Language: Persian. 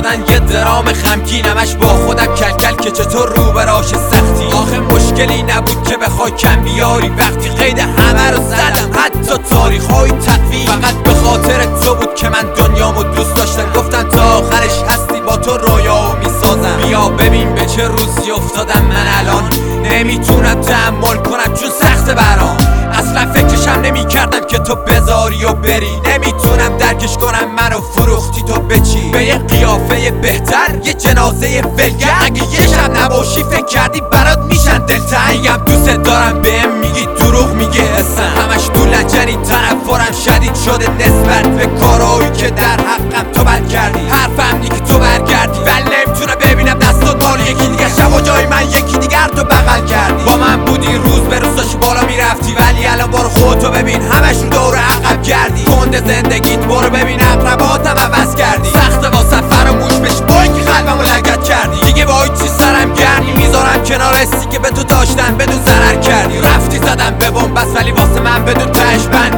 دادن یه درام غمگینمش با خودم کلکل که چطور رو براش سختی. آخه مشکلی نبود که بخوای کم بیاری وقتی قید همه رو زدم، حتی تاریخ‌های تدوین. فقط به خاطر تو بود که من دنیامو دوست داشتم. گفتن تا آخرش هستی با تو رویاو میسازم. بیا ببین به چه روزی افتادم من الان، نمیتونم تحمل کنم چون سخت برام. اصلا فکرشم نمیکردم که تو بذاری و بری، نمیتونم درکش کنم منو فروختی تو به چی؟ به یه قیافه بهتر، یه جنازه ولگر. اگه یه شب نباشی فکر کردی برات میشن دلتنگ. میگم دوست دارم بهم میگی دروغ میگه حسن. همش تو لجنی تنفرم شدید شده نسبت به کارهایی که در حقم تو بد کردی. حرفم که تو برگردی ولی نمیتونم ببینم دست و بال یکی دیگه شب و جای من یکی دیگر تو بغل کردی. با من بودی روز به روز داشتی بالا میرفتی، ولی الان برو خودتو ببین همش رو دور عقب کردی. گنده زندگیت برو ببین اقرباتم عوض کردی. سخت واسه فراموش بش بای که قلبمو لگد کردی. دیگه با چی سرم گرمی میذارم کنار حسی که به تو داشتن بدون ضرر کردی. رفتی زدم به بنبست ولی واسه من بدون تهش بندی.